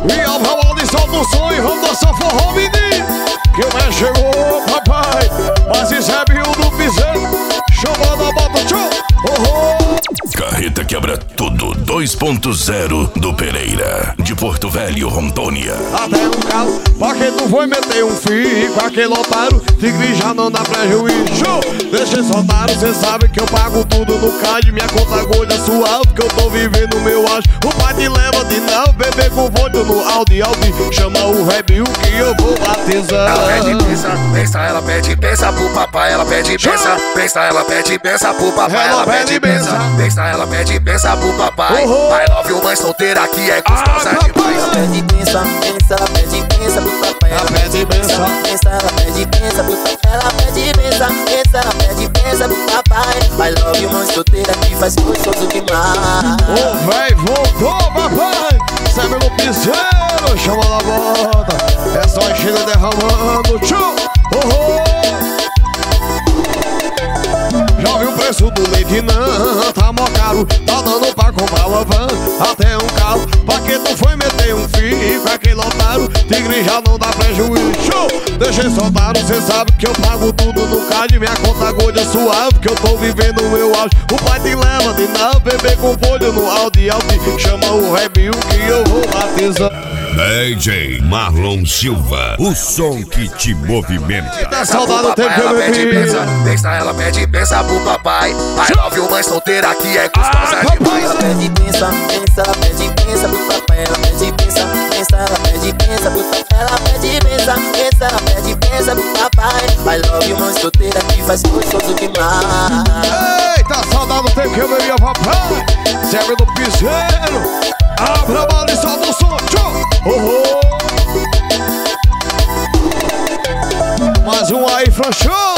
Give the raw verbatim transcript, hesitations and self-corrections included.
E a vovó de solta o som e vamos dançar forró, menino. Que o México chegou, papai. Mas recebe o do piseiro. Chamando a bota, tchau. Oh, oh. Carreta Quebra Tudo dois ponto zero do Pereira, de Porto Velho, Rondônia. Até um carro, pra quem tu foi meter um fico, aquele otário, tigre já não dá prejuízo. Deixa esse otário, cê sabe que eu pago tudo no card. Minha conta gorda suave, que eu tô vivendo meu auge. O pai te leva de nave, bebê com vodka no Audi, Audi. Chama o Rebio que eu vou batizar. Ela pede pensa, pensa, ela pede pensa pro papai. Ela pede pensa, pensa, ela pede pensa pro papai. Ela pede pensa, pensa, ela pede pensa pro papai. I love you, mãe solteira que é gostosa demais. Ela pede pensa, pensa, ela pede pensa pro papai. Ela pede pensa, pensa, ela pede pensa pro papai. Ela pede pensa, pensa, ela pede pensa pro papai. I love you, mãe solteira que faz gostoso demais. Ô véi, voltou, papai. Sabe no piseiro, chama na bota. É só a China derramando, tchau. Oh, oh. Já viu o preço do leite? Não, tá mó caro. Tá dando pra comprar uma van, até um carro. Pra que tu foi meter um fico, aquele otário, tigre já não dá prejuízo. Show! Deixa esse otário, cê sabe que eu pago tudo no card. Minha conta gorda é suave, que eu tô vivendo o meu auge. O pai te leva de nave, bebê com folha no Audi, Audi. Chama o Rebio que eu vou batizar. D J Marlon Silva, o som que te movimenta. Tá saudade do tempo que eu Ela pede bebi. pensa, pensa, ela pede pensa pro papai. I love you, mãe solteira que é gostosa demais. Ela pede pensa, pensa, ela pede pensa pro papai. Ela pede pensa, pensa, ela pede pensa pro papai. Ela pede pensa, pensa, ela pede pensa pro papai. I love you, mãe solteira que faz gostoso demais. Eita, saudade do tempo que eu bebi, papai. Serve do piseiro. Abra a bala e solta o som, tchau. Oh, oh. Mais um aí, Franchão.